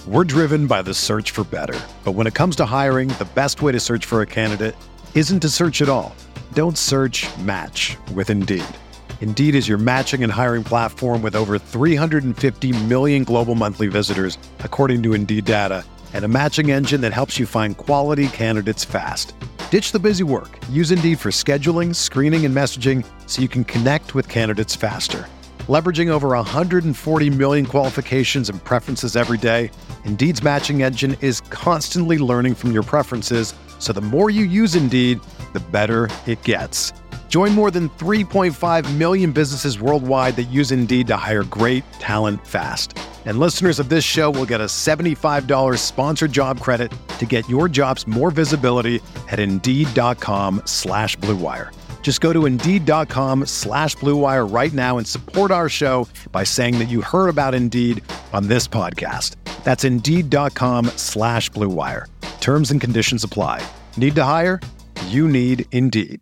We're driven by the search for better. But when it comes to hiring, the best way to search for a candidate isn't to search at all. Don't search, match with Indeed. Indeed is your matching and hiring platform with over 350 million global monthly visitors, according to Indeed data, and a matching engine that helps you find quality candidates fast. Ditch the busy work. Use Indeed for scheduling, screening, and messaging so you can connect with candidates faster. Leveraging over 140 million qualifications and preferences every day, Indeed's matching engine is constantly learning from your preferences, so the more you use Indeed, the better it gets. Join more than 3.5 million businesses worldwide that use Indeed to hire great talent fast. And listeners of this show will get a $75 sponsored job credit to get your jobs more visibility at Indeed.com/Blue Wire. Just go to Indeed.com/Blue Wire right now and support our show by saying that you heard about Indeed on this podcast. That's Indeed.com/Blue Wire. Terms and conditions apply. Need to hire? You need Indeed.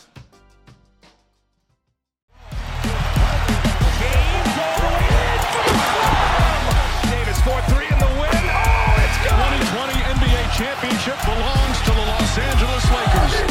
Championship belongs to the Los Angeles Lakers.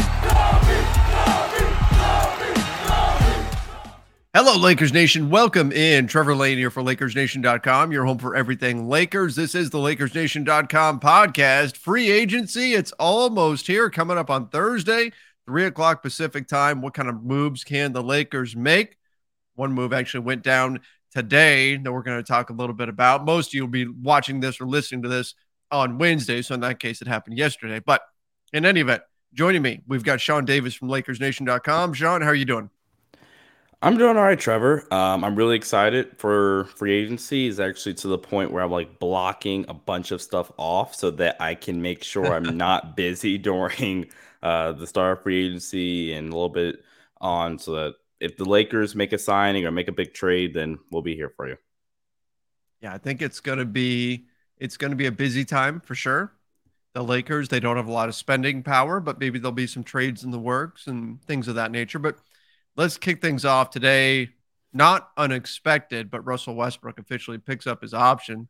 Hello, Lakers Nation. Welcome in. Trevor Lane here for LakersNation.com, your home for everything Lakers. This is the LakersNation.com podcast. Free agency, it's almost here, coming up on Thursday, 3 o'clock Pacific time. What kind of moves can the Lakers make? One move actually went down today that we're going to talk a little bit about. Most of you will be watching this or listening to this on Wednesday, so in that case, it happened yesterday. But in any event, joining me, we've got Sean Davis from LakersNation.com. Sean, how are you doing? I'm doing all right, Trevor. I'm really excited for free agency. Is actually to the point where I'm like blocking a bunch of stuff off so that I can make sure I'm not busy during the start of free agency and a little bit on, so that if the Lakers make a signing or make a big trade, then we'll be here for you. Yeah, I think it's going to be a busy time for sure. The Lakers, they don't have a lot of spending power, but maybe there'll be some trades in the works and things of that nature. But let's kick things off today. Not unexpected, but Russell Westbrook officially picks up his option.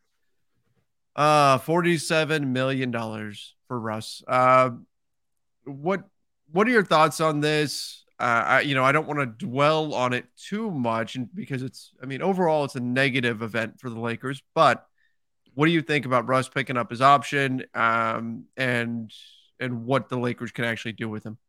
$47 million for Russ. What are your thoughts on this? I don't want to dwell on it too much because overall it's a negative event for the Lakers, but what do you think about Russ picking up his option, and what the Lakers can actually do with him?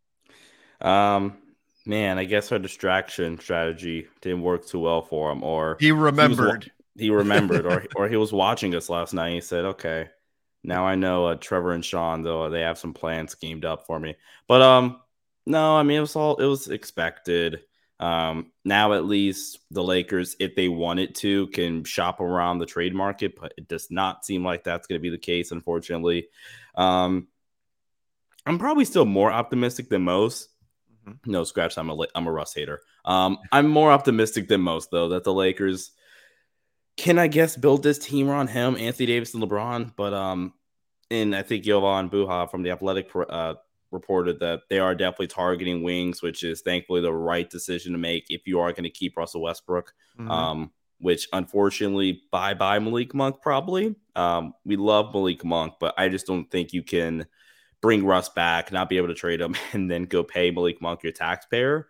Man, I guess our distraction strategy didn't work too well for him, or he remembered, or he was watching us last night. He said, "Okay, now I know Trevor and Sean, though they have some plans schemed up for me." But no, I mean it was expected. Now at least the Lakers, if they wanted to, can shop around the trade market, but it does not seem like that's going to be the case, unfortunately. I'm probably still more optimistic than most. Mm-hmm. No, scratch. I'm a Russ hater. I'm more optimistic than most, though, that the Lakers can, I guess, build this team around him, Anthony Davis and LeBron. But and I think Jovan Buha from The Athletic reported that they are definitely targeting wings, which is thankfully the right decision to make if you are going to keep Russell Westbrook. Mm-hmm. Which unfortunately, bye Malik Monk probably. We love Malik Monk, but I just don't think you can bring Russ back, not be able to trade him, and then go pay Malik Monk, your taxpayer.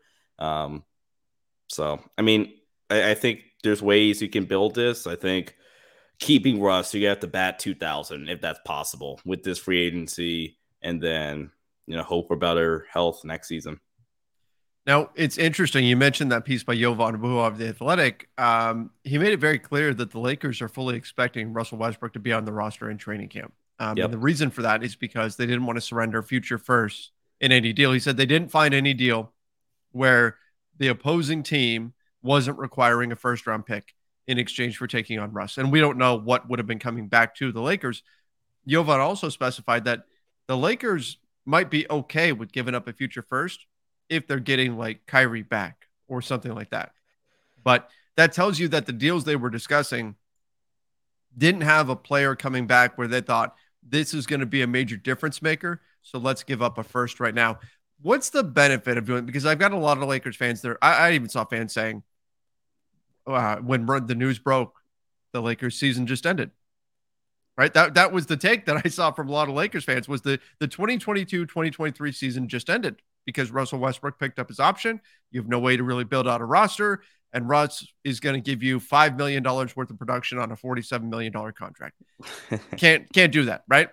So, I mean, I think there's ways you can build this. I think keeping Russ, you have to bat 2,000 if that's possible with this free agency, and then hope for better health next season. Now, it's interesting. You mentioned that piece by Jovan Buha of The Athletic. He made it very clear that the Lakers are fully expecting Russell Westbrook to be on the roster in training camp. And the reason for that is because they didn't want to surrender future first in any deal. He said they didn't find any deal where the opposing team wasn't requiring a first-round pick in exchange for taking on Russ. And we don't know what would have been coming back to the Lakers. Jovan also specified that the Lakers might be okay with giving up a future first if they're getting like Kyrie back or something like that. But that tells you that the deals they were discussing didn't have a player coming back where they thought this is going to be a major difference maker, so let's give up a first right now. What's the benefit of doing it? Because I've got a lot of Lakers fans there. I even saw fans saying when the news broke, the Lakers season just ended. right? That was the take that I saw from a lot of Lakers fans was the 2022-2023 season just ended because Russell Westbrook picked up his option. You have no way to really build out a roster, and Russ is going to give you $5 million worth of production on a $47 million contract. Can't do that, right?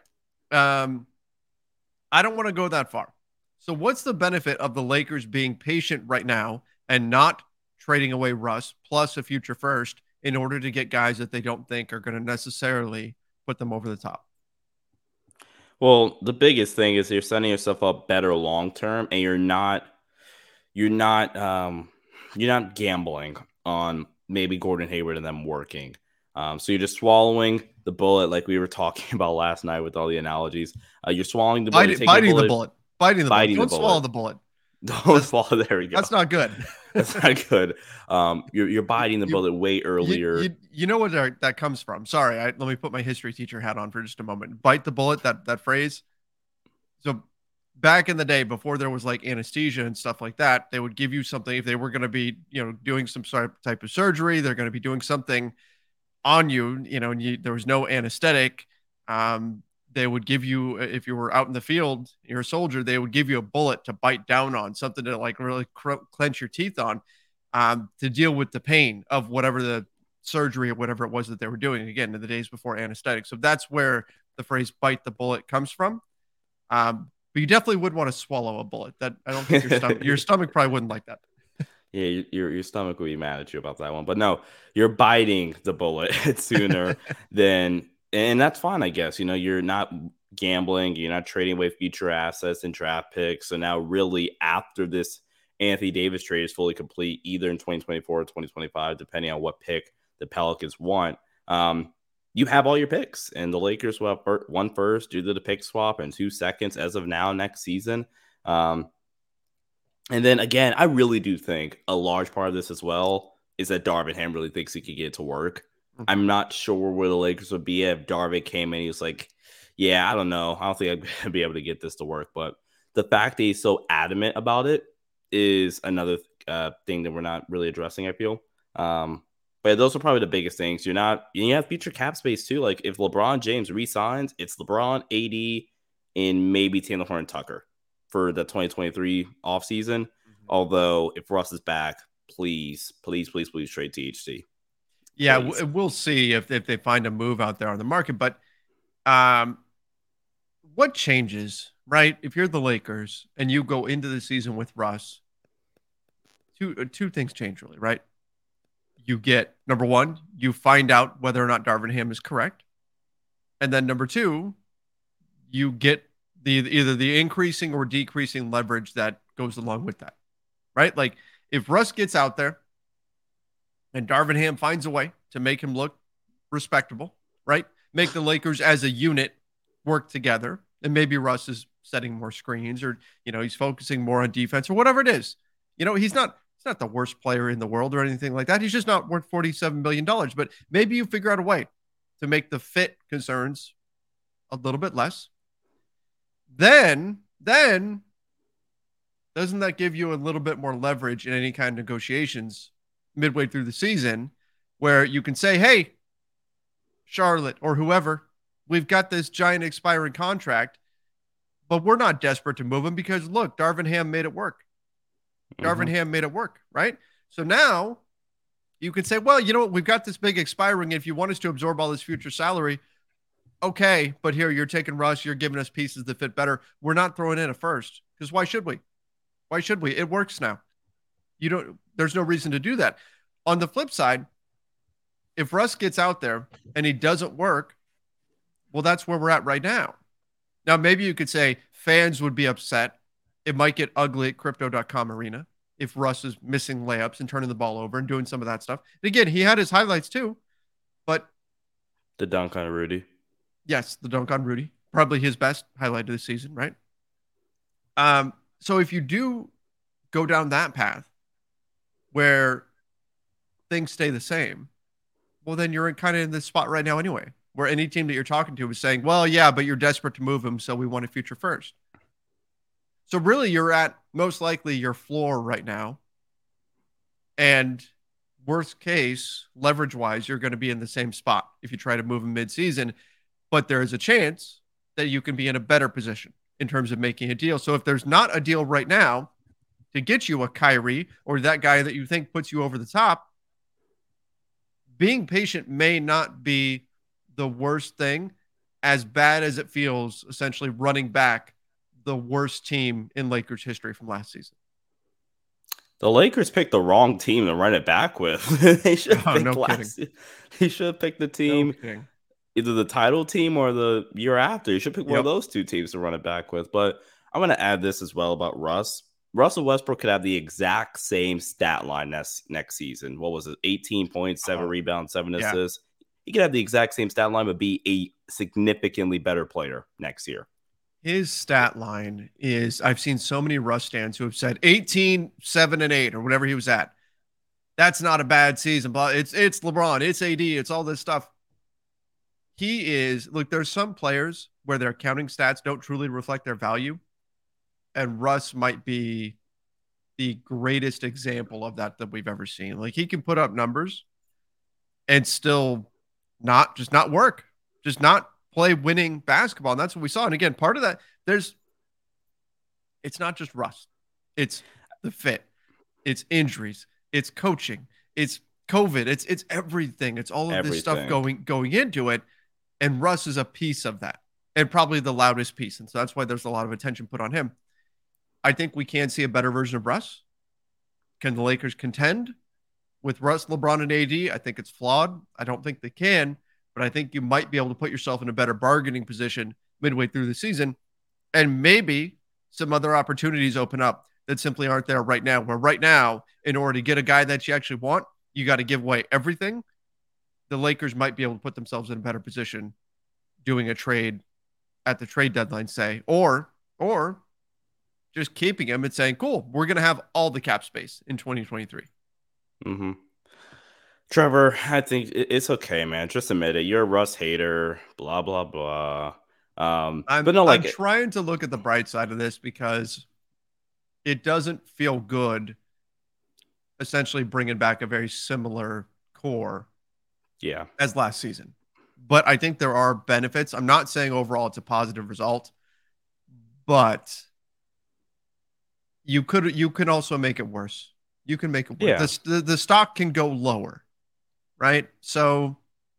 I don't want to go that far. So what's the benefit of the Lakers being patient right now and not trading away Russ plus a future first in order to get guys that they don't think are going to necessarily put them over the top? Well, the biggest thing is you're setting yourself up better long term, and you're not gambling on maybe Gordon Hayward and them working. So you're just swallowing the bullet, like we were talking about last night with all the analogies. You're swallowing the bullet, biting the bullet. Don't swallow the bullet. Don't swallow. There we go. That's not good. That's not good. You're biting the bullet way earlier. You know where that comes from. Sorry, let me put my history teacher hat on for just a moment. Bite the bullet. That phrase. So back in the day, before there was like anesthesia and stuff like that, they would give you something if they were going to be, doing some sort of type of surgery. They're going to be doing something on you, and there was no anesthetic. They would give you, if you were out in the field, you're a soldier, they would give you a bullet to bite down on, something to like really clench your teeth on, to deal with the pain of whatever the surgery or whatever it was that they were doing, again, in the days before anesthetic. So that's where the phrase bite the bullet comes from. But you definitely would want to swallow a bullet. That I don't think your stomach probably wouldn't like that. Yeah, your stomach will be mad at you about that one. But no, you're biting the bullet sooner than, and that's fine, I guess. You're not gambling, you're not trading away future assets and draft picks. So now really after this Anthony Davis trade is fully complete, either in 2024 or 2025, depending on what pick the Pelicans want, you have all your picks. And the Lakers will have one first due to the pick swap and 2 seconds as of now next season. And then again, I really do think a large part of this as well is that Darvin Ham really thinks he could get it to work. Mm-hmm. I'm not sure where the Lakers would be if Darvin came in. He was like, yeah, I don't know. I don't think I'd be able to get this to work. But the fact that he's so adamant about it is another thing that we're not really addressing, I feel. But those are probably the biggest things. You have future cap space too. Like if LeBron James resigns, it's LeBron, AD, and maybe Taylor Horton Tucker for the 2023 offseason. Mm-hmm. Although if Russ is back, please trade THT. Yeah, we'll see if they find a move out there on the market. But what changes, right? If you're the Lakers and you go into the season with Russ, two things change really, right? You get, number one, you find out whether or not Darvin Ham is correct. And then number two, you get either the increasing or decreasing leverage that goes along with that, right? Like if Russ gets out there and Darvin Ham finds a way to make him look respectable, right? Make the Lakers as a unit work together, and maybe Russ is setting more screens or, he's focusing more on defense or whatever it is. He's not the worst player in the world or anything like that. He's just not worth $47 million, but maybe you figure out a way to make the fit concerns a little bit less. Then doesn't that give you a little bit more leverage in any kind of negotiations midway through the season where you can say, hey, Charlotte or whoever, we've got this giant expiring contract, but we're not desperate to move him because look, Darvin Ham made it work. Darvin Ham made it work, right? So now you could say, well, we've got this big expiring. If you want us to absorb all this future salary, okay, but here you're taking Russ, you're giving us pieces that fit better. We're not throwing in a first because why should we? Why should we? It works now. There's no reason to do that. On the flip side, if Russ gets out there and he doesn't work, well, that's where we're at right now. Now, maybe you could say fans would be upset. It might get ugly at Crypto.com Arena if Russ is missing layups and turning the ball over and doing some of that stuff. And again, he had his highlights too, but the dunk on Rudy. Yes, the dunk on Rudy, probably his best highlight of the season, right? So if you do go down that path where things stay the same, well, then you're kind of in this spot right now anyway, where any team that you're talking to is saying, well, yeah, but you're desperate to move him, so we want a future first. So really, you're at most likely your floor right now. And worst case, leverage-wise, you're going to be in the same spot if you try to move him mid-season. but there is a chance that you can be in a better position in terms of making a deal. So if there's not a deal right now to get you a Kyrie or that guy that you think puts you over the top, being patient may not be the worst thing, as bad as it feels essentially running back the worst team in Lakers history from last season. The Lakers picked the wrong team to run it back with. They should have picked the team, either the title team or the year after. You should pick one of those two teams to run it back with. But I'm going to add this as well about Russ. Russell Westbrook could have the exact same stat line next season. What was it? 18 points, 7 rebounds, 7 assists. He could have the exact same stat line, but be a significantly better player next year. His stat line is, I've seen so many Russ fans who have said 18, 7, and 8, or whatever he was at. That's not a bad season. But it's LeBron, it's AD, it's all this stuff. He is, look, there's some players where their counting stats don't truly reflect their value. And Russ might be the greatest example of that we've ever seen. Like, he can put up numbers and still not work, just not play winning basketball. And that's what we saw. And again, part of that, it's not just Russ. It's the fit. It's injuries. It's coaching. It's COVID. It's everything. It's all of this stuff going into it. And Russ is a piece of that, and probably the loudest piece. And so that's why there's a lot of attention put on him. I think we can see a better version of Russ. Can the Lakers contend with Russ, LeBron, and AD? I think it's flawed. I don't think they can, but I think you might be able to put yourself in a better bargaining position midway through the season. And maybe some other opportunities open up that simply aren't there right now. Where right now, in order to get a guy that you actually want, you got to give away everything. The Lakers might be able to put themselves in a better position doing a trade at the trade deadline, say, or just keeping him and saying, cool, we're going to have all the cap space in 2023. Mm-hmm. Trevor, I think it's okay, man. Just admit it. You're a Russ hater, blah, blah, blah. I'm trying to look at the bright side of this because it doesn't feel good essentially bringing back a very similar core as last season. But I think there are benefits. I'm not saying overall it's a positive result, but you can also make it worse. You can make it worse. Yeah. The stock can go lower, right? So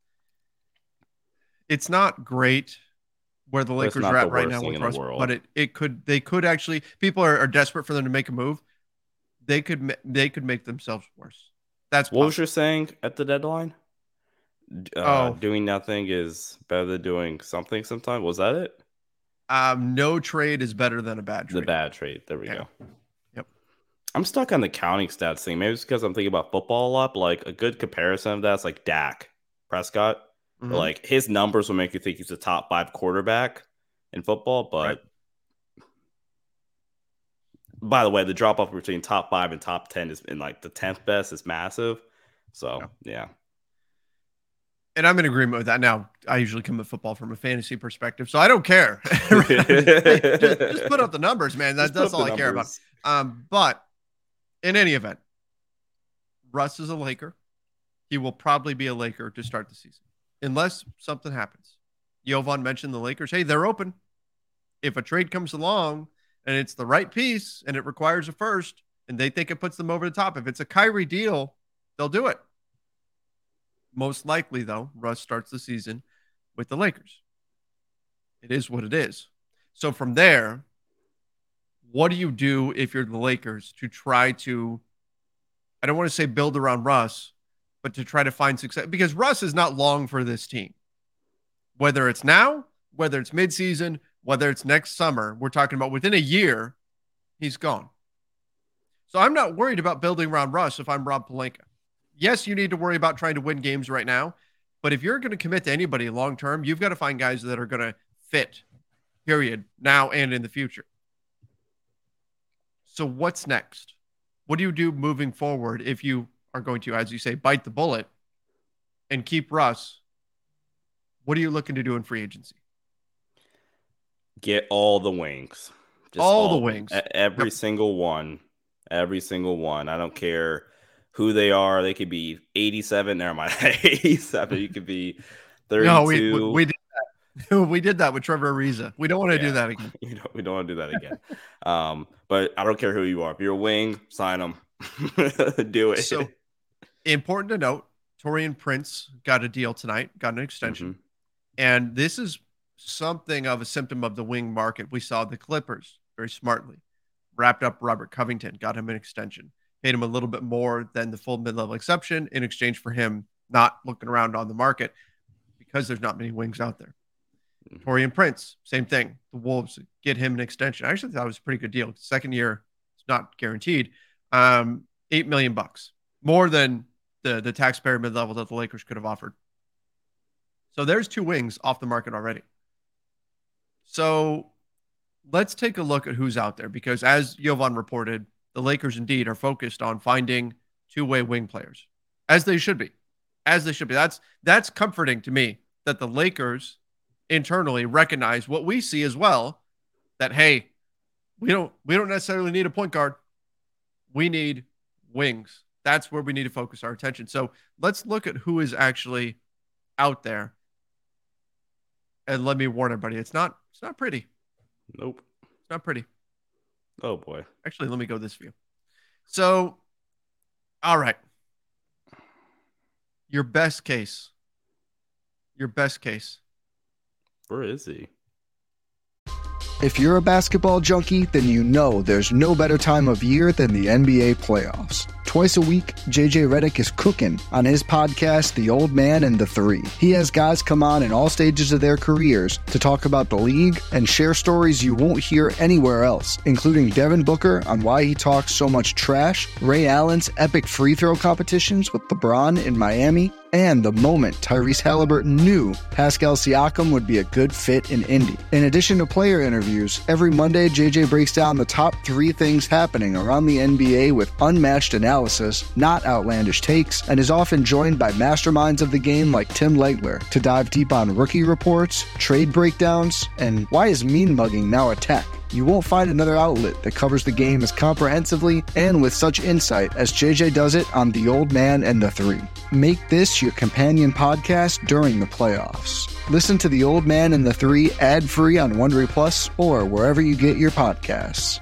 it's not great where the Lakers are at right now with Russ, but they could actually, people are desperate for them to make a move. They could make themselves worse. That's what was you saying at the deadline? Doing nothing is better than doing something sometimes. Was that it? No trade is better than a bad trade. The bad trade. There we go. Yep. I'm stuck on the counting stats thing. Maybe it's because I'm thinking about football a lot, but like a good comparison of that's like Dak Prescott. Mm-hmm. Like his numbers will make you think he's a top 5 quarterback in football, but by the way, the drop off between top 5 and top 10 is in like the 10th best is massive. So yeah. And I'm in agreement with that. Now, I usually come at football from a fantasy perspective, so I don't care. just put up the numbers, man. That's all I care about. But in any event, Russ is a Laker. He will probably be a Laker to start the season, unless something happens. Jovan mentioned the Lakers. Hey, they're open. If a trade comes along and it's the right piece and it requires a first and they think it puts them over the top, if it's a Kyrie deal, they'll do it. Most likely, though, Russ starts the season with the Lakers. It is what it is. So from there, what do you do if you're the Lakers to try to, I don't want to say build around Russ, but to try to find success? Because Russ is not long for this team. Whether it's now, whether it's midseason, whether it's next summer, we're talking about within a year, he's gone. So I'm not worried about building around Russ if I'm Rob Pelinka. Yes, you need to worry about trying to win games right now, but if you're going to commit to anybody long term, you've got to find guys that are going to fit, period, now and in the future. So what's next? What do you do moving forward if you are going to, as you say, bite the bullet and keep Russ? What are you looking to do in free agency? Get all the wings. Just all the wings. Every single one. Every single one. I don't care who they are. They could be 87. Never mind. 87. You could be 32. No, we did that. We did that with Trevor Ariza. We don't want to do that again. We don't want to do that again. But I don't care who you are. If you're a wing, sign them. Do it. So important to note, Taurean Prince got a deal tonight, got an extension. Mm-hmm. And this is something of a symptom of the wing market. We saw the Clippers very smartly wrapped up Robert Covington, got him an extension, paid him a little bit more than the full mid-level exception in exchange for him not looking around on the market because there's not many wings out there. Taurean Prince, same thing. The Wolves get him an extension. I actually thought it was a pretty good deal. Second year, it's not guaranteed. $8 million, more than the taxpayer mid-level that the Lakers could have offered. So there's 2 wings off the market already. So let's take a look at who's out there, because as Jovan reported, the Lakers indeed are focused on finding 2-way wing players, as they should be. As they should be. That's comforting to me that the Lakers internally recognize what we see as well, that, hey, we don't necessarily need a point guard. We need wings. That's where we need to focus our attention. So let's look at who is actually out there. And let me warn everybody, it's not pretty. Nope. It's not pretty. Oh boy. Actually, let me go this view. So, all right. Your best case. Where is he? If you're a basketball junkie, then you know there's no better time of year than the NBA playoffs. Twice a week, JJ Redick is cooking on his podcast, The Old Man and the Three. He has guys come on in all stages of their careers to talk about the league and share stories you won't hear anywhere else, including Devin Booker on why he talks so much trash, Ray Allen's epic free throw competitions with LeBron in Miami, and the moment Tyrese Halliburton knew Pascal Siakam would be a good fit in Indy. In addition to player interviews, every Monday JJ breaks down the top 3 things happening around the NBA with unmatched analysis, not outlandish takes, and is often joined by masterminds of the game like Tim Legler to dive deep on rookie reports, trade breakdowns, and why is mean mugging now a tech. You won't find another outlet that covers the game as comprehensively and with such insight as JJ does it on The Old Man and the Three. Make this your companion podcast during the playoffs. Listen to The Old Man and the Three ad-free on Wondery Plus or wherever you get your podcasts.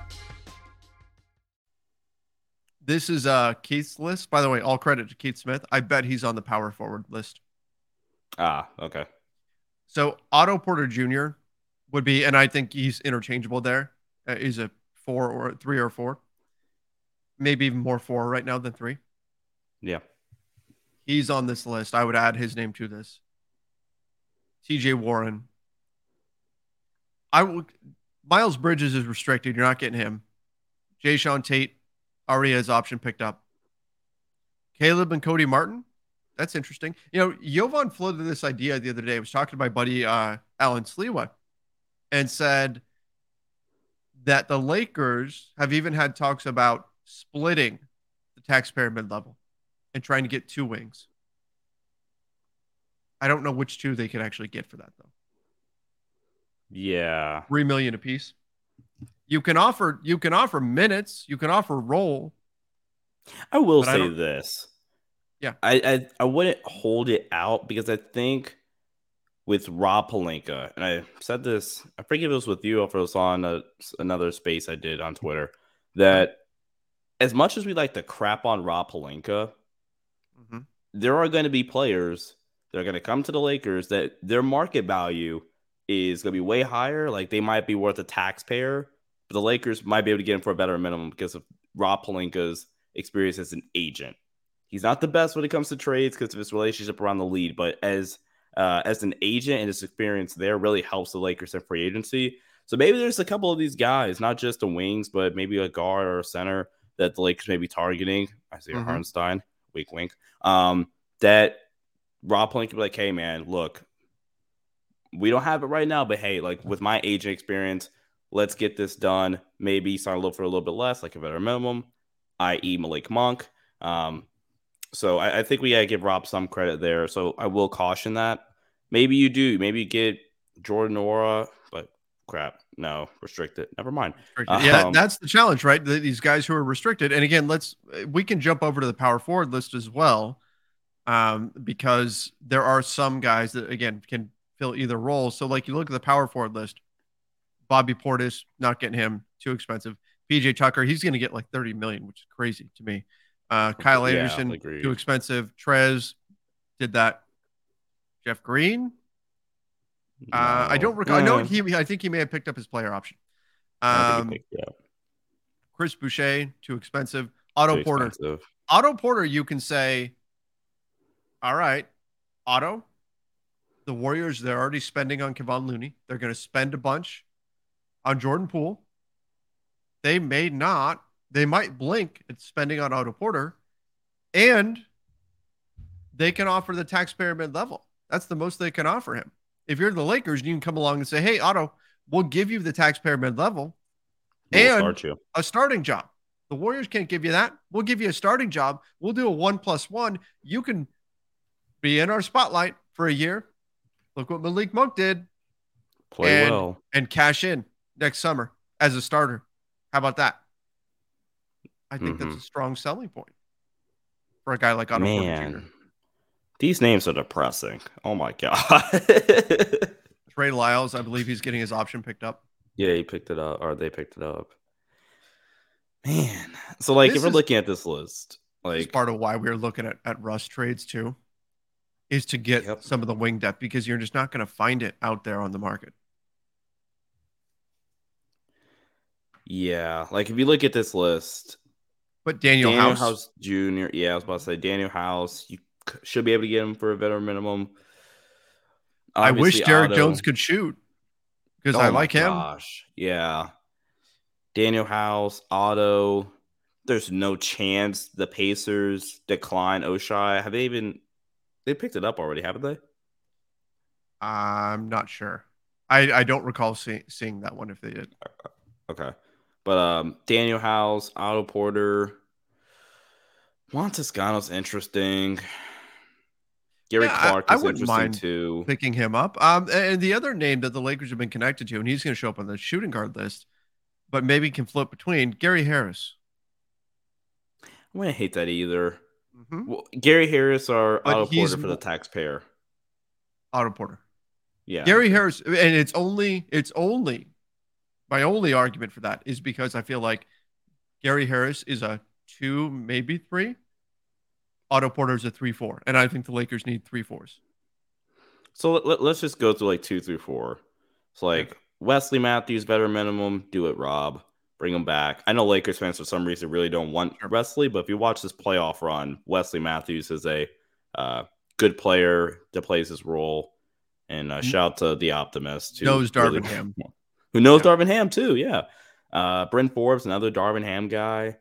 This is Keith's list. By the way, all credit to Keith Smith. I bet he's on the power forward list. Okay. So Otto Porter Jr. would be, and I think he's interchangeable there. He's a 4 or 3 or 4. Maybe even more 4 right now than 3. Yeah. He's on this list. I would add his name to this. TJ Warren. Miles Bridges is restricted. You're not getting him. Jayshawn Tate already has option picked up. Caleb and Cody Martin. That's interesting. Jovan floated this idea the other day. I was talking to my buddy Alan Slewa, and said that the Lakers have even had talks about splitting the taxpayer mid-level and trying to get 2 wings. I don't know which 2 they could actually get for that, though. Yeah. $3 million apiece. You can offer minutes. You can offer role. I will say this. Yeah. I wouldn't hold it out, because I think with Rob Pelinka, and I said this, I forget if it was with you or if it was on another space I did on Twitter, that as much as we like to crap on Rob Pelinka, there are going to be players that are going to come to the Lakers that their market value is going to be way higher. Like, they might be worth a taxpayer, but the Lakers might be able to get him for a better minimum because of Rob Pelinka's experience as an agent. He's not the best when it comes to trades because of his relationship around the league, but as an agent and his experience there really helps the Lakers in free agency. So maybe there's a couple of these guys, not just the wings, but maybe a guard or a center that the Lakers may be targeting. Isaiah Hartenstein, wink, wink. That Rob Pelinka could be like, hey, man, look, we don't have it right now, but hey, like, with my agent experience, let's get this done. Maybe sign a little for a little bit less, like a better minimum, i.e. Malik Monk. So I think we got to give Rob some credit there. So I will caution that. Maybe you do. Maybe you get Jordan Nwora, but crap. No, restricted. Never mind. Yeah, that's the challenge, right? These guys who are restricted. And again, we can jump over to the power forward list as well, because there are some guys that, again, can fill either role. So like you look at the power forward list, Bobby Portis, not getting him, too expensive. PJ Tucker, he's going to get like 30 million, which is crazy to me. Kyle Anderson, too expensive. Trez did that. Jeff Green. No. I don't recall. I think he may have picked up his player option. Chris Boucher, too expensive. Otto Porter, you can say, all right, Otto, the Warriors, they're already spending on Kevon Looney. They're going to spend a bunch on Jordan Poole. They might blink at spending on Otto Porter, and they can offer the taxpayer mid-level. That's the most they can offer him. If you're the Lakers, you can come along and say, hey, Otto, we'll give you the taxpayer mid-level and a starting job. The Warriors can't give you that. We'll give you a starting job. We'll do a 1+1. You can be in our spotlight for a year. Look what Malik Monk did. Play well. And cash in next summer as a starter. How about that? I think that's a strong selling point for a guy like Otto Porter Jr. These names are depressing. Oh, my God. Trey Lyles, I believe he's getting his option picked up. Yeah, he picked it up, or they picked it up. Man. So, like, if we're looking at this list, like, part of why we're looking at Russ trades, too, is to get some of the wing depth, because you're just not going to find it out there on the market. Yeah, like if you look at this list, but Daniel House Jr. Yeah, I was about to say Daniel House. You should be able to get him for a veteran minimum. Obviously, I wish Derek Jones could shoot because I like him. Gosh, yeah. Daniel House, Otto. There's no chance the Pacers decline Oshai. Have they picked it up already? Haven't they? I'm not sure. I don't recall seeing that one if they did. Okay. But Daniel House, Otto Porter, Juan Toscano's interesting. Gary Clark is interesting too. Picking him up. And the other name that the Lakers have been connected to, and he's going to show up on the shooting guard list, but maybe can flip between Gary Harris. I wouldn't hate that either. Well, Gary Harris or Otto Porter for the taxpayer. Otto Porter. Yeah. Gary Harris, and it's only my only argument for that is because I feel like Gary Harris is a 2, maybe 3. Otto Porter is a 3-4. And I think the Lakers need 3-4s. So let's just go through like 2 through 4. So like Wesley Matthews, veteran minimum, do it, Rob. Bring him back. I know Lakers fans for some reason really don't want Wesley, but if you watch this playoff run, Wesley Matthews is a good player that plays his role. And shout out to the Optimist. Who knows Darvin Ham. Who knows Darvin Ham too, yeah. Bryn Forbes, another Darvin Ham guy.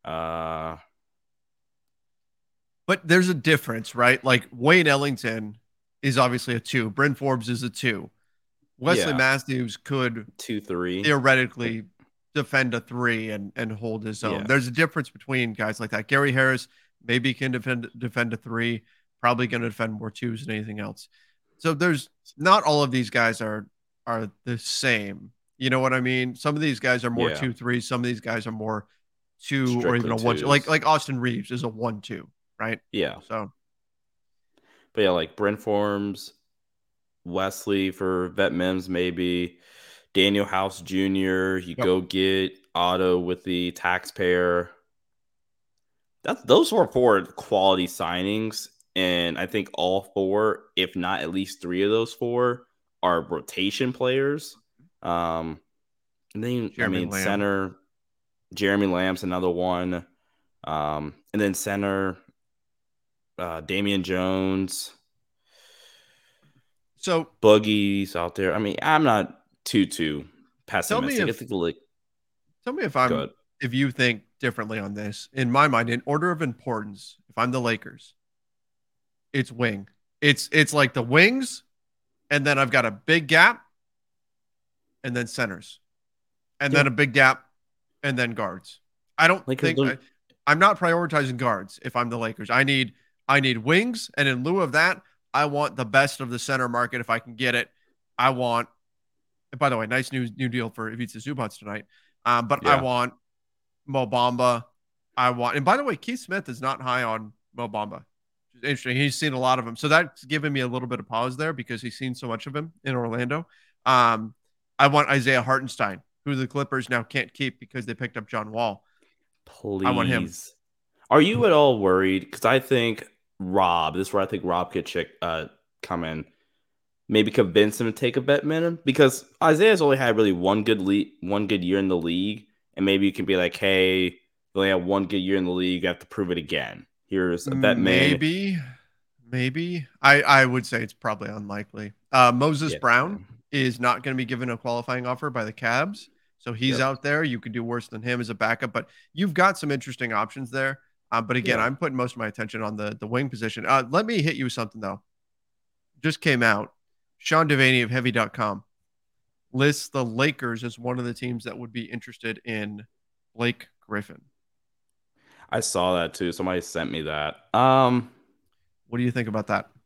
But there's a difference, right? Like Wayne Ellington is obviously a 2. Bryn Forbes is a 2. Wesley Matthews could 2-3 theoretically defend a 3 and hold his own. Yeah. There's a difference between guys like that. Gary Harris maybe can defend a 3, probably going to defend more 2s than anything else. So there's not all of these guys are the same. You know what I mean? Some of these guys are more 2-3. Some of these guys are more 2 strictly or even a 1. Like Austin Reeves is a 1-2, right? Yeah. So, but yeah, like Bryn Forbes, Wesley for vet mims, maybe Daniel House Jr. You go get Otto with the taxpayer. Those were 4 quality signings, and I think all 4, if not at least 3 of those 4, are rotation players. And then Lamb. Center Jeremy Lamb's another one. And then center Damian Jones. So Boogie's out there. I mean, I'm not too pessimistic. Tell me if you think differently on this. In my mind, in order of importance, if I'm the Lakers, it's wing. It's like the wings, and then I've got a big gap, and then centers, and then a big gap, and then guards. I don't think I'm not prioritizing guards if I'm the Lakers. I need wings, and in lieu of that, I want the best of the center market if I can get it. I want, by the way, nice new deal for Ivica Zubac tonight. I want Mo Bamba. And by the way, Keith Smith is not high on Mo Bamba, which is interesting. He's seen a lot of him. So that's given me a little bit of pause there because he's seen so much of him in Orlando. I want Isaiah Hartenstein, who the Clippers now can't keep because they picked up John Wall. Please. I want him. Are you at all worried? Because I think this is where I think Rob could come in. Maybe convince him to take a bet minimum. Because Isaiah's only had really one good year in the league. And maybe you can be like, hey, you only have one good year in the league. You have to prove it again. Here's a bet man. Maybe. I would say it's probably unlikely. Moses Brown is not going to be given a qualifying offer by the Cavs. So he's out there. You could do worse than him as a backup. But you've got some interesting options there. But again, I'm putting most of my attention on the wing position. Let me hit you with something, though. Just came out. Sean Devaney of Heavy.com lists the Lakers as one of the teams that would be interested in Blake Griffin. I saw that too. Somebody sent me that. What do you think about that?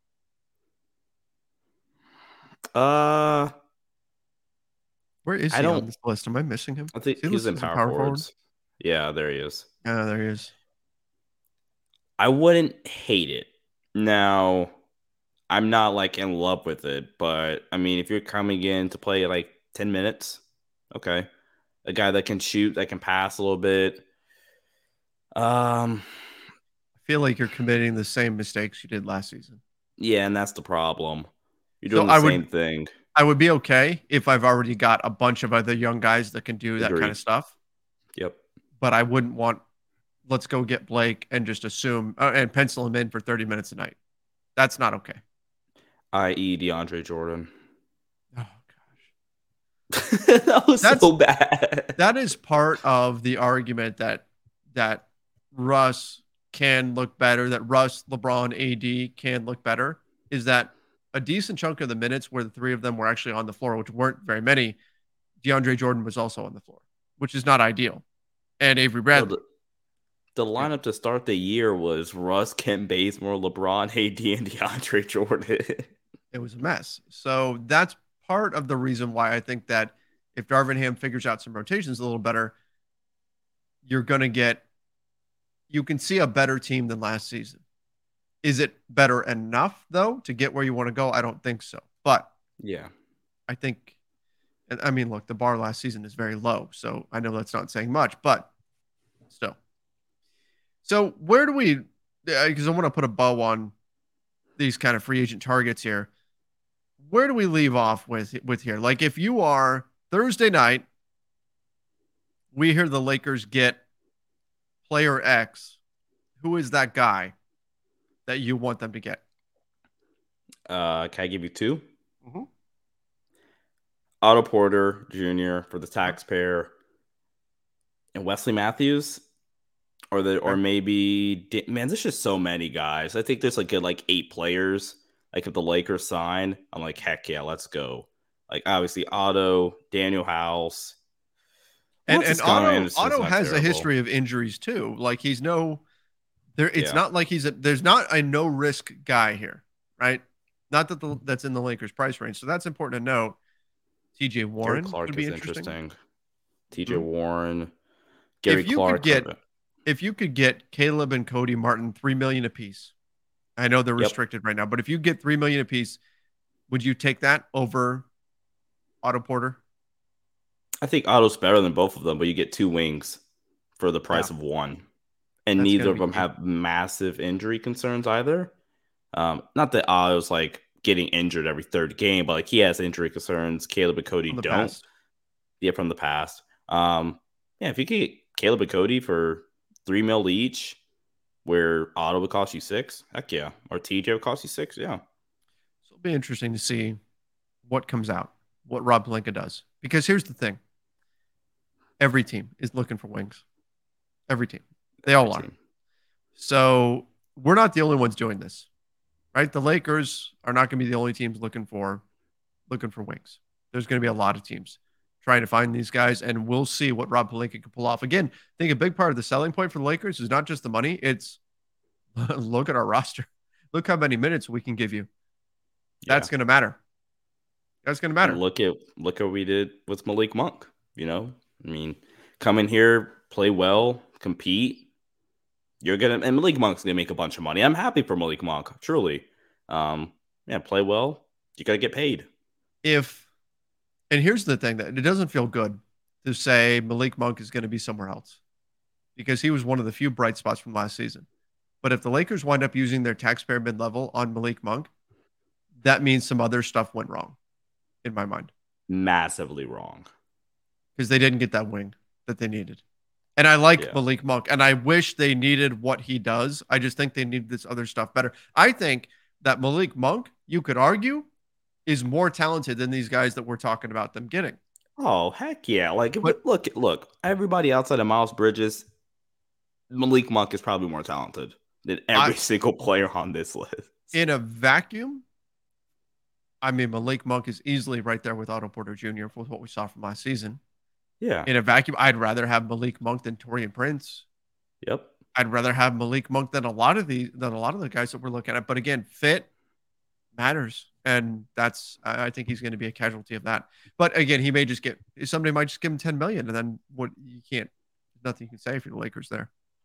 Where is he on this list? Am I missing him? I think he's in power forwards. Yeah, there he is. Yeah, there he is. I wouldn't hate it. Now, I'm not like in love with it, but I mean, if you're coming in to play like 10 minutes, okay. A guy that can shoot, that can pass a little bit. I feel like you're committing the same mistakes you did last season. Yeah, and that's the problem. You're doing the same thing. I would be okay if I've already got a bunch of other young guys that can do that kind of stuff. Yep. But I wouldn't want, let's go get Blake and just assume and pencil him in for 30 minutes a night. That's not okay. I.e. DeAndre Jordan. Oh, gosh. That's so bad. That is part of the argument that Russ can look better, that Russ, LeBron, AD can look better, is that a decent chunk of the minutes where the three of them were actually on the floor, which weren't very many, DeAndre Jordan was also on the floor, which is not ideal. And Avery Bradley. The lineup to start the year was Russ, Kent Bazemore, LeBron, AD, and DeAndre Jordan. It was a mess. So that's part of the reason why I think that if Darvin Ham figures out some rotations a little better, you can see a better team than last season. Is it better enough, though, to get where you want to go? I don't think so. But yeah, I think, I mean, look, the bar last season is very low. So I know that's not saying much, but still. So where do we, because I want to put a bow on these kind of free agent targets here. Where do we leave off with here? Like if you are Thursday night, we hear the Lakers get player X. Who is that guy that you want them to get? Can I give you two? Mm-hmm. Otto Porter Jr. for the taxpayer, and Wesley Matthews, or maybe there's just so many guys. I think there's like good 8 players. Like if the Lakers sign, I'm like, heck yeah, let's go. Like obviously Otto, Daniel House. And Otto has a history of injuries too. Like he's not like there's not a no risk guy here, right? Not that that's in the Lakers price range. So that's important to note. TJ Warren would be interesting. TJ Warren, Gary Clark. If you could get Caleb and Cody Martin $3 million apiece, I know they're restricted right now, but if you get $3 million apiece, would you take that over Otto Porter? I think Otto's better than both of them, but you get 2 wings for the price of one. And that's neither of them have massive injury concerns either. Not that Otto's getting injured every third game, but he has injury concerns. Caleb and Cody don't. Past. Yeah, from the past. If you get Caleb and Cody for $3 million each, where Otto would cost you 6, heck yeah. Or TJ would cost you 6, yeah. So it'll be interesting to see what comes out, what Rob Pelinka does. Because here's the thing. Every team is looking for wings. Every team. They all are. So we're not the only ones doing this, right? The Lakers are not going to be the only teams looking for wings. There's going to be a lot of teams trying to find these guys, and we'll see what Rob Pelinka can pull off. Again, I think a big part of the selling point for the Lakers is not just the money. It's look at our roster. Look how many minutes we can give you. That's going to matter. That's going to matter. And look what we did with Malik Monk. I mean, come in here, play well, compete. and Malik Monk's gonna make a bunch of money. I'm happy for Malik Monk, truly. Play well. You gotta get paid. And here's the thing, that it doesn't feel good to say Malik Monk is going to be somewhere else, because he was one of the few bright spots from last season. But if the Lakers wind up using their taxpayer mid-level on Malik Monk, that means some other stuff went wrong, in my mind. Massively wrong. Because they didn't get that wing that they needed. And I like Malik Monk, and I wish they needed what he does. I just think they need this other stuff better. I think that Malik Monk, you could argue, is more talented than these guys that we're talking about them getting. Oh, heck yeah. Look, everybody outside of Miles Bridges, Malik Monk is probably more talented than every single player on this list. In a vacuum, I mean, Malik Monk is easily right there with Otto Porter Jr. with what we saw from last season. Yeah. In a vacuum, I'd rather have Malik Monk than Taurean Prince. Yep. I'd rather have Malik Monk than a lot of the guys that we're looking at. But again, fit matters. And I think he's going to be a casualty of that. But again, somebody might just give him $10 million, and then there's nothing you can say if you're the Lakers there.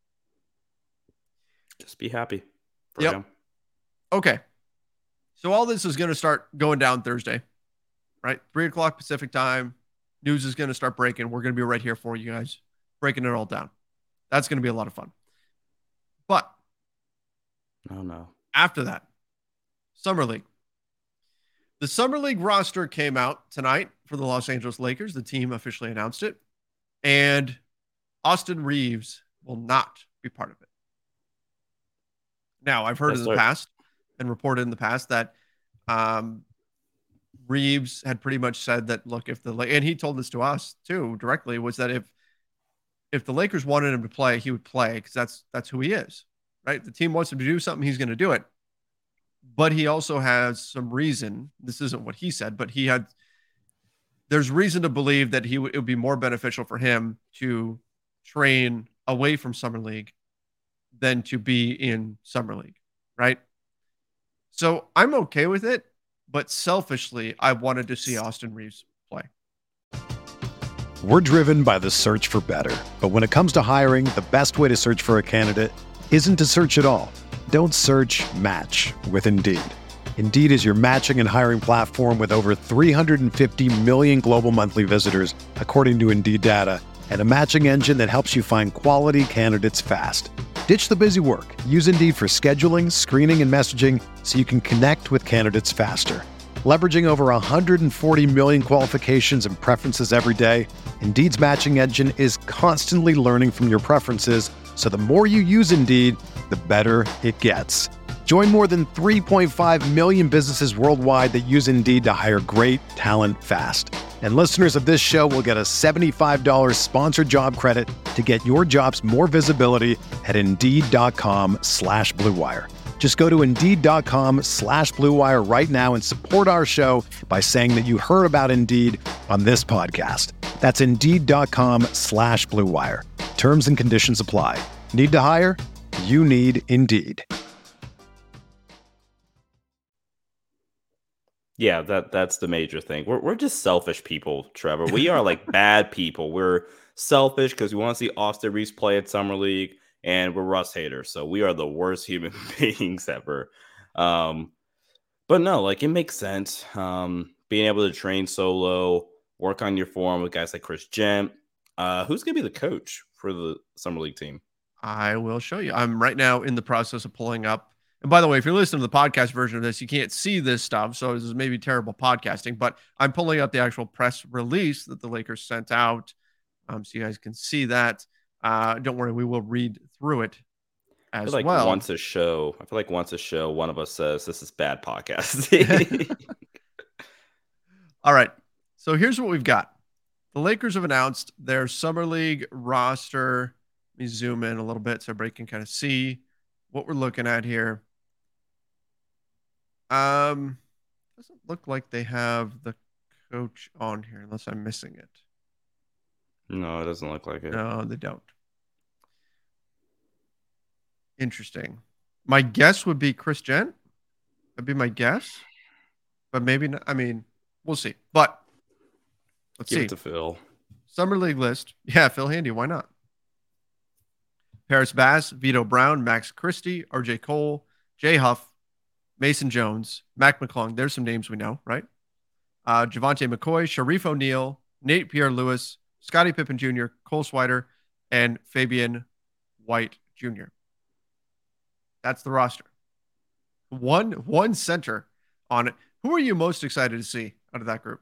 Just be happy for him. Okay. So all this is going to start going down Thursday, right? 3:00 Pacific time. News is going to start breaking. We're going to be right here for you guys, breaking it all down. That's going to be a lot of fun. But after that, Summer League. The Summer League roster came out tonight for the Los Angeles Lakers. The team officially announced it. And Austin Reaves will not be part of it. Now, I've heard in the past and reported in the past that Reaves had pretty much said that, look, and he told this to us too directly, was that if the Lakers wanted him to play, he would play, because that's who he is, right? The team wants him to do something, he's going to do it. But he also has some reason. This isn't what he said, but there's reason to believe that it would be more beneficial for him to train away from Summer League than to be in Summer League, right? So I'm okay with it, but selfishly, I wanted to see Austin Reaves play. We're driven by the search for better. But when it comes to hiring, the best way to search for a candidate isn't to search at all. Don't search, match with Indeed. Indeed is your matching and hiring platform with over 350 million global monthly visitors, according to Indeed data, and a matching engine that helps you find quality candidates fast. Ditch the busy work. Use Indeed for scheduling, screening, and messaging so you can connect with candidates faster. Leveraging over 140 million qualifications and preferences every day, Indeed's matching engine is constantly learning from your preferences, so the more you use Indeed, the better it gets. Join more than 3.5 million businesses worldwide that use Indeed to hire great talent fast. And listeners of this show will get a $75 sponsored job credit to get your jobs more visibility at Indeed.com/Blue Wire. Just go to Indeed.com/Blue Wire right now and support our show by saying that you heard about Indeed on this podcast. That's Indeed.com/Blue Wire. Terms and conditions apply. Need to hire? You need Indeed. Yeah, that's the major thing. We're just selfish people, Trevor. We are like bad people. We're selfish because we want to see Austin Reaves play at Summer League, and we're Russ haters. So we are the worst human beings ever. But no, like, it makes sense. Being able to train solo, work on your form with guys like Chris Gent. Who's going to be the coach for the Summer League team? I will show you. I'm right now in the process of pulling up. And by the way, if you're listening to the podcast version of this, you can't see this stuff, so this is maybe terrible podcasting, but I'm pulling up the actual press release that the Lakers sent out, so you guys can see that. Don't worry, we will read through it as well. I feel like once a show, one of us says this is bad podcasting. All right, so here's what we've got. The Lakers have announced their Summer League roster. Let me zoom in a little bit so everybody can kind of see what we're looking at here. Doesn't look like they have the coach on here unless I'm missing it. No, it doesn't look like it. No, they don't. Interesting. My guess would be Chris Gent. That'd be my guess. But maybe not. I mean, we'll see. But let's see. Give it to Phil. Summer League list. Yeah, Phil Handy. Why not? Paris Bass, Vito Brown, Max Christie, RJ Cole, Jay Huff, Mason Jones, Mac McClung. There's some names we know, right? Javante McCoy, Sharif O'Neal, Nate Pierre-Louis, Scottie Pippen Jr., Cole Swider, and Fabian White Jr. That's the roster. One center on it. Who are you most excited to see out of that group?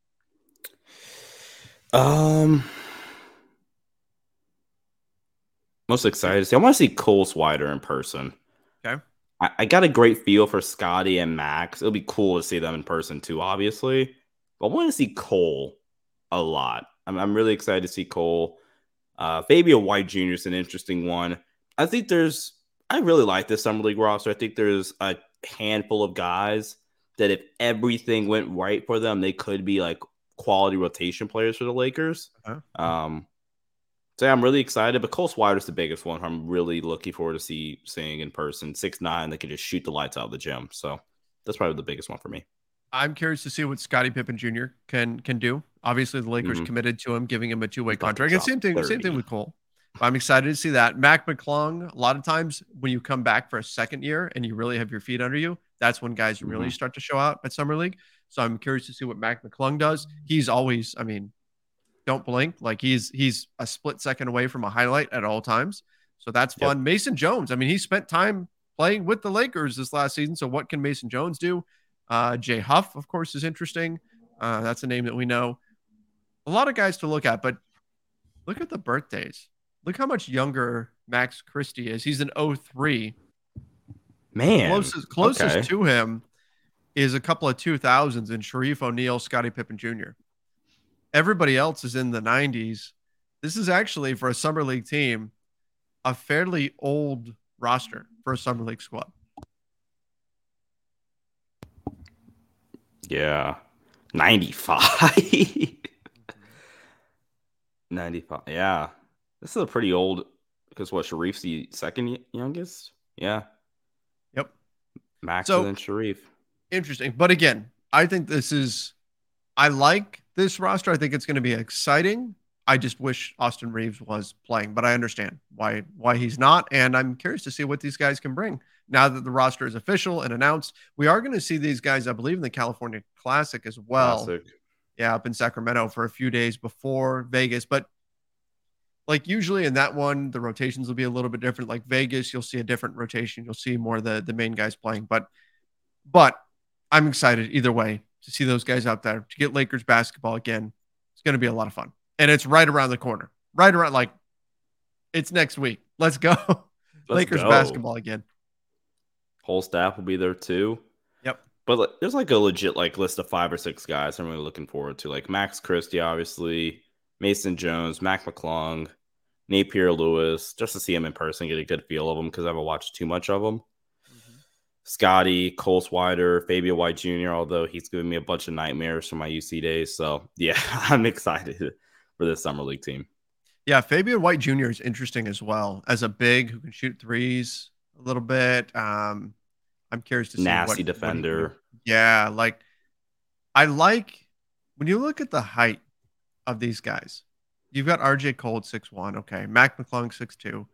Most excited to see. I want to see Cole Swider in person. Okay. I got a great feel for Scotty and Max. It'll be cool to see them in person too, obviously. But I want to see Cole a lot. I'm really excited to see Cole. Fabian White Jr. is an interesting one. I really like this Summer League roster. I think there's a handful of guys that if everything went right for them, they could be like quality rotation players for the Lakers. Uh-huh. So yeah, I'm really excited, but Cole Swider is the biggest one I'm really looking forward to seeing in person. 6'9", they can just shoot the lights out of the gym. So that's probably the biggest one for me. I'm curious to see what Scottie Pippen Jr. can do. Obviously, the Lakers committed to him, giving him a two-way contract. And same thing with Cole. I'm excited to see that. Mac McClung, a lot of times when you come back for a second year and you really have your feet under you, that's when guys really start to show out at Summer League. So I'm curious to see what Mac McClung does. He's always, don't blink. Like he's a split second away from a highlight at all times. So that's fun. Yep. Mason Jones. He spent time playing with the Lakers this last season. So what can Mason Jones do? Jay Huff, of course, is interesting. That's a name that we know. A lot of guys to look at, but look at the birthdays. Look how much younger Max Christie is. He's an 03. Man. Closest to him is a couple of 2000s in Sharif O'Neal, Scottie Pippen Jr. Everybody else is in the 90s. This is actually, for a Summer League team, a fairly old roster for a Summer League squad. Yeah. 95. 95. Yeah. This is a pretty old, because Sharif's the second youngest? Yeah. Yep. Max and then Sharif. Interesting. But again, I think I like this roster. I think it's going to be exciting. I just wish Austin Reeves was playing, but I understand why he's not. And I'm curious to see what these guys can bring now that the roster is official and announced. We are going to see these guys, I believe, in the California Classic as well. Yeah, up in Sacramento for a few days before Vegas. But like usually in that one, the rotations will be a little bit different. Like Vegas, you'll see a different rotation. You'll see more of the main guys playing. But I'm excited either way to see those guys out there, to get Lakers basketball again. It's going to be a lot of fun. And it's right around the corner. Right around, like, it's next week. Let's go. Lakers basketball again. Whole staff will be there too. Yep. But there's like a legit list of 5 or 6 guys I'm really looking forward to. Like Max Christie, obviously, Mason Jones, Mac McClung, Nate Pierre-Louis, just to see him in person, get a good feel of him because I haven't watched too much of him. Scotty, Cole Swider, Fabian White Jr., although he's giving me a bunch of nightmares from my UC days. So, yeah, I'm excited for this Summer League team. Yeah, Fabian White Jr. is interesting as well as a big who can shoot threes a little bit. I'm curious to see nasty defender. Yeah, I like when you look at the height of these guys. You've got RJ Cole at 6'1", okay, Mac McClung 6'2".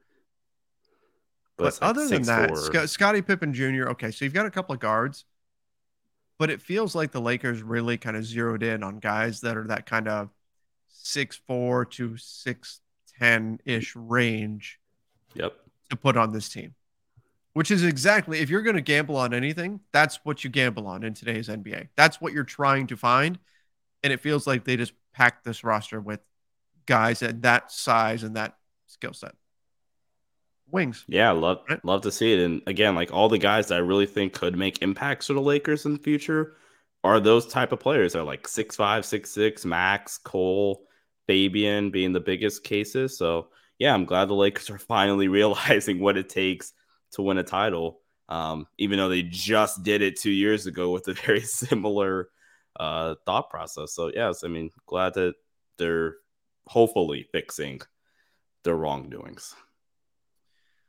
But other than that, Scottie Pippen Jr., okay, so you've got a couple of guards, but it feels like the Lakers really kind of zeroed in on guys that are that kind of 6'4" to 6'10"-ish range. Yep. To put on this team, which is exactly, if you're going to gamble on anything, that's what you gamble on in today's NBA. That's what you're trying to find, and it feels like they just packed this roster with guys at that size and that skill set. Wings. Yeah, love to see it. And again, all the guys that I really think could make impacts for the Lakers in the future are those type of players. They're 6'5", 6'6", Max, Cole, Fabian being the biggest cases. So yeah, I'm glad the Lakers are finally realizing what it takes to win a title. Even though they just did it 2 years ago with a very similar thought process. So yes, glad that they're hopefully fixing their wrongdoings.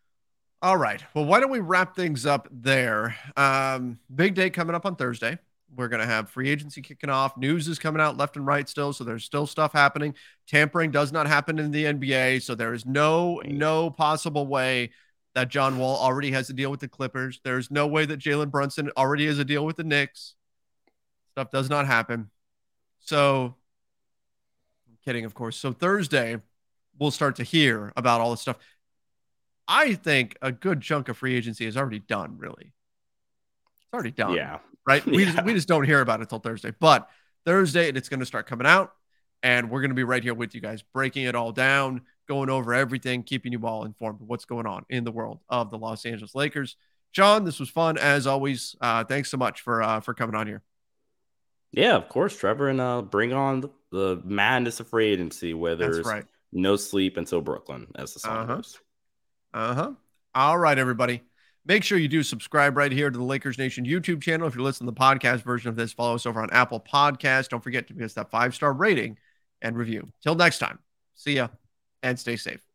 All right. Well, why don't we wrap things up there? Big day coming up on Thursday. We're going to have free agency kicking off. News is coming out left and right still, so there's still stuff happening. Tampering does not happen in the NBA, so there is no possible way that John Wall already has a deal with the Clippers. There's no way that Jalen Brunson already has a deal with the Knicks. Stuff does not happen. So, I'm kidding, of course. So Thursday, we'll start to hear about all this stuff. I think a good chunk of free agency is already done, really. It's already done. Yeah. Right? We just don't hear about it until Thursday. But Thursday, it's going to start coming out, and we're going to be right here with you guys, breaking it all down, going over everything, keeping you all informed of what's going on in the world of the Los Angeles Lakers. Sean, this was fun as always. Thanks so much for coming on here. Yeah, of course, Trevor, and bring on the madness of free agency, where there's no sleep until Brooklyn, as the song goes. All right, everybody. Make sure you do subscribe right here to the Lakers Nation YouTube channel. If you're listening to the podcast version of this, follow us over on Apple Podcasts. Don't forget to give us that 5-star rating and review. Till next time, see ya and stay safe.